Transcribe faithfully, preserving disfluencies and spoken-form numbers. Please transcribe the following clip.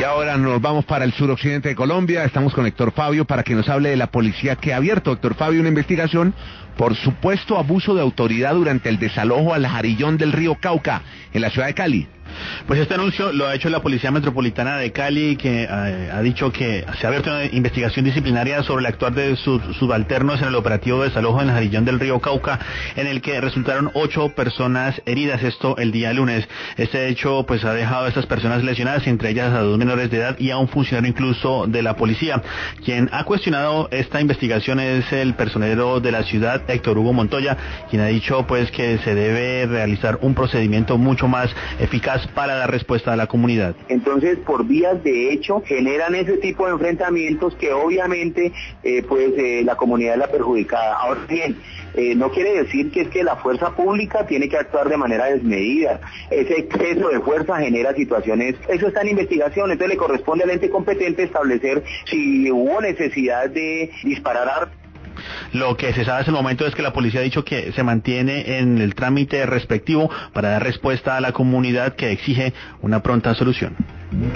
ahora nos vamos para el suroccidente de Colombia. Estamos con Héctor Fabio para que nos hable de la policía que ha abierto, Héctor Fabio, una investigación por supuesto abuso de autoridad durante el desalojo al Jarillón del río Cauca, en la ciudad de Cali. Pues este anuncio lo ha hecho la Policía Metropolitana de Cali, que eh, ha dicho que se ha abierto una investigación disciplinaria sobre el actuar de sus subalternos en el operativo de desalojo en el Jarillón del río Cauca, en el que resultaron ocho personas heridas, esto el día lunes. Este hecho pues ha dejado a estas personas lesionadas, entre ellas a dos menores de edad y a un funcionario incluso de la policía. Quien ha cuestionado esta investigación es el personero de la ciudad, Héctor Hugo Montoya, quien ha dicho pues que se debe realizar un procedimiento mucho más eficaz para dar respuesta a la comunidad. Entonces, por vías de hecho, generan ese tipo de enfrentamientos que obviamente eh, pues eh, la comunidad es la perjudicada. Ahora bien, eh, no quiere decir que es que la fuerza pública tiene que actuar de manera desmedida. Ese exceso de fuerza genera situaciones, eso está en investigación, entonces le corresponde al ente competente establecer si hubo necesidad de disparar armas. Lo que se sabe hasta el momento es que la policía ha dicho que se mantiene en el trámite respectivo para dar respuesta a la comunidad que exige una pronta solución.